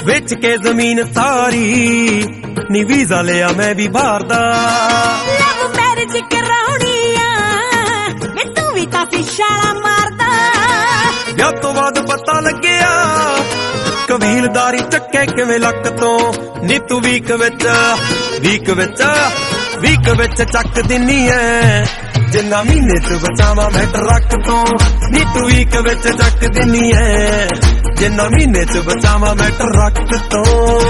ਵੇਚ ਕੇ ਜ਼ਮੀਨ ਸਾਰੀ ਨੀ ਵੀਜ਼ਾ ਲਿਆ ਮੈਂ ਵੀ ਬਾਹਰ ਦਾ। ਲਵ ਮੈਰਿਜ ਕਰਾਉਣੀ ਆ ਵੇ ਤੂੰ ਵੀ ਤਾਂ ਫਿਸ਼ਾਲਾ ਮਾਰਦਾ। ਵਿਆਹ ਤੋਂ ਬਾਅਦ ਪਤਾ ਲੱਗਿਆ ਕਬੀਲਦਾਰੀ ਚੱਕੇ ਕਿਵੇਂ ਲੱਕ ਤੋਂ। ਨੀ ਤੂੰ ਵੀਕ ਵਿੱਚ ਚੱਕ ਦਿੰਨੀ ਐ ਜਿੰਨਾ ਮਹੀਨੇ ਚ ਬਚਾਵਾਂ ਮੈਂ ਟਰੱਕ ਤੋਂ। ਨੀ ਤੂੰ ਵੀਕ ਵਿੱਚ ਚੱਕ ਦਿੰਨੀ ਐ ਜਿੰਨਾ ਮਹੀਨੇ ਚ ਬਚਾਵਾਂ ਮੈਂ ਟਰੱਕ ਤੋਂ।